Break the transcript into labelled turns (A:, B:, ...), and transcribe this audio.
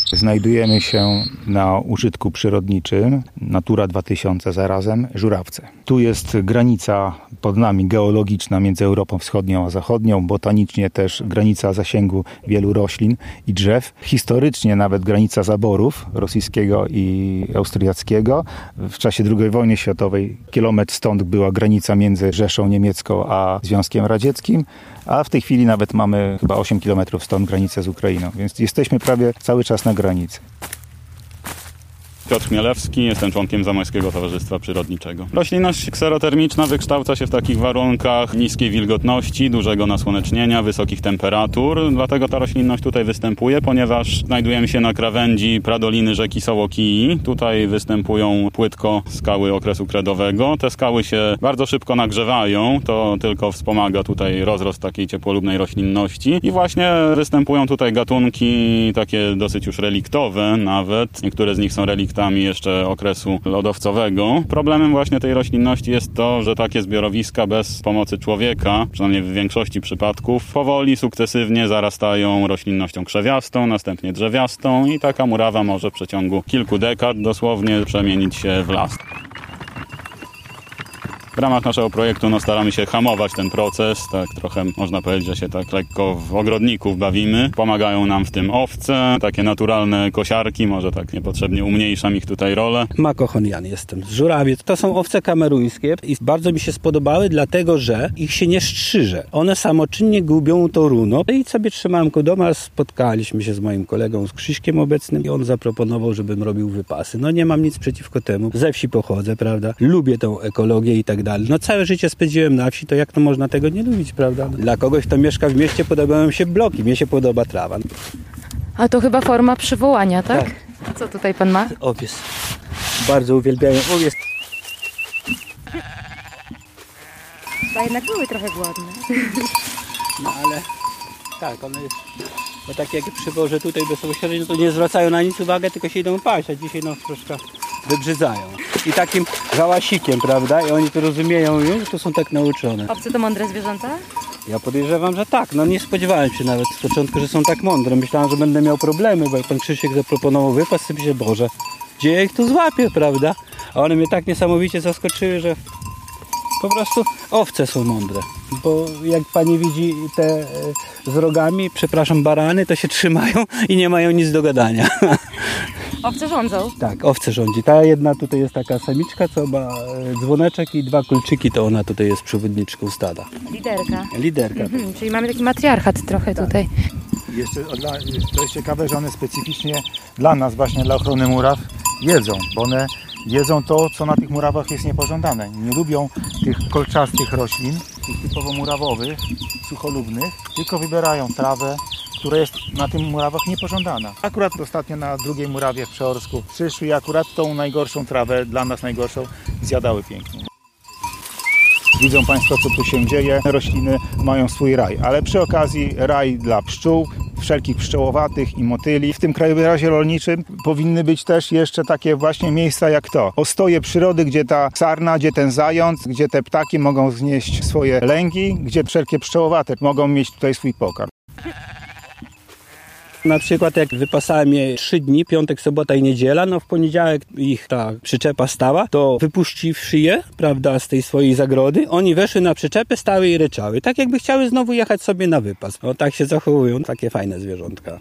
A: Znajdujemy się na użytku przyrodniczym, Natura 2000 zarazem, Żurawce. Tu jest granica pod nami geologiczna między Europą Wschodnią a Zachodnią, botanicznie też granica zasięgu wielu roślin i drzew. Historycznie nawet granica zaborów rosyjskiego i austriackiego. W czasie II wojny światowej kilometr stąd była granica między Rzeszą Niemiecką a Związkiem Radzieckim, a w tej chwili nawet mamy chyba 8 kilometrów stąd granicę z Ukrainą, więc jesteśmy prawie cały czas na granicy.
B: Piotr Chmielewski, jestem członkiem Zamojskiego Towarzystwa Przyrodniczego. Roślinność kserotermiczna wykształca się w takich warunkach niskiej wilgotności, dużego nasłonecznienia, wysokich temperatur. Dlatego ta roślinność tutaj występuje, ponieważ znajdujemy się na krawędzi pradoliny rzeki Sołokii. Tutaj występują płytko skały okresu kredowego. Te skały się bardzo szybko nagrzewają, to tylko wspomaga tutaj rozrost takiej ciepłolubnej roślinności. I właśnie występują tutaj gatunki takie dosyć już reliktowe nawet. Niektóre z nich są reliktami jeszcze okresu lodowcowego. Problemem właśnie tej roślinności jest to, że takie zbiorowiska bez pomocy człowieka, przynajmniej w większości przypadków, powoli, sukcesywnie zarastają roślinnością krzewiastą, następnie drzewiastą i taka murawa może w przeciągu kilku dekad dosłownie przemienić się w las. W ramach naszego projektu staramy się hamować ten proces, tak trochę można powiedzieć, że się tak lekko w ogrodników bawimy. Pomagają nam w tym owce, takie naturalne kosiarki, może tak niepotrzebnie umniejszam ich tutaj rolę.
C: Mako Honian jestem z Żurawiec. To są owce kameruńskie i bardzo mi się spodobały, dlatego że ich się nie strzyże. One samoczynnie gubią to runo i sobie trzymałem go doma. Spotkaliśmy się z moim kolegą, z Krzyśkiem obecnym i on zaproponował, żebym robił wypasy. No nie mam nic przeciwko temu. Ze wsi pochodzę, prawda? Lubię tą ekologię i tak dalej. No całe życie spędziłem na wsi, to jak to można tego nie lubić, prawda? Dla kogoś, kto mieszka w mieście, podobają się bloki, mnie się podoba trawa.
D: A to chyba forma przywołania, tak?
C: Tak.
D: A co tutaj pan ma?
C: Owies. Bardzo uwielbiają owies.
D: A jednak były trochę głodne.
C: No ale tak, one jest, bo tak jak przywożę tutaj bezpośrednio, to nie zwracają na nic uwagę, tylko się idą paść, a dzisiaj troszkę wybrzydzają. I takim hałasikiem, prawda? I oni to rozumieją już, to są tak nauczone.
D: Owce to mądre zwierzęta?
C: Ja podejrzewam, że tak. No nie spodziewałem się nawet z początku, że są tak mądre. Myślałem, że będę miał problemy, bo jak pan Krzysiek zaproponował wypas, sobie się, Boże, gdzie ja ich tu złapię, prawda? A one mnie tak niesamowicie zaskoczyły, że po prostu owce są mądre. Bo jak pani widzi te z rogami, przepraszam, barany, to się trzymają i nie mają nic do gadania.
D: Owce rządzą?
C: Tak, owce rządzi. Ta jedna tutaj jest taka samiczka, co ma dzwoneczek i 2 kulczyki, to ona tutaj jest przewodniczką stada. Liderka.
D: Czyli mamy taki matriarchat trochę tutaj.
A: Jeszcze to jest ciekawe, że one specyficznie dla nas, właśnie dla ochrony muraw, jedzą, bo one jedzą to, co na tych murawach jest niepożądane. Nie lubią tych kolczastych roślin, tych typowo murawowych, sucholubnych, tylko wybierają trawę, która jest na tym murawach niepożądana. Akurat ostatnio na drugiej murawie w Przeorsku przyszły i akurat tą najgorszą trawę, dla nas najgorszą, zjadały pięknie. Widzą Państwo, co tu się dzieje. Rośliny mają swój raj, ale przy okazji raj dla pszczół, wszelkich pszczołowatych i motyli. W tym krajobrazie rolniczym powinny być też jeszcze takie właśnie miejsca jak to. Ostoje przyrody, gdzie ta sarna, gdzie ten zając, gdzie te ptaki mogą znieść swoje lęgi, gdzie wszelkie pszczołowate mogą mieć tutaj swój pokarm.
C: Na przykład jak wypasałem je 3 dni, piątek, sobota i niedziela, no w poniedziałek ich ta przyczepa stała, to wypuściwszy je, prawda, z tej swojej zagrody, oni weszły na przyczepę, stały i ryczały, tak jakby chciały znowu jechać sobie na wypas. No tak się zachowują, takie fajne zwierzątka.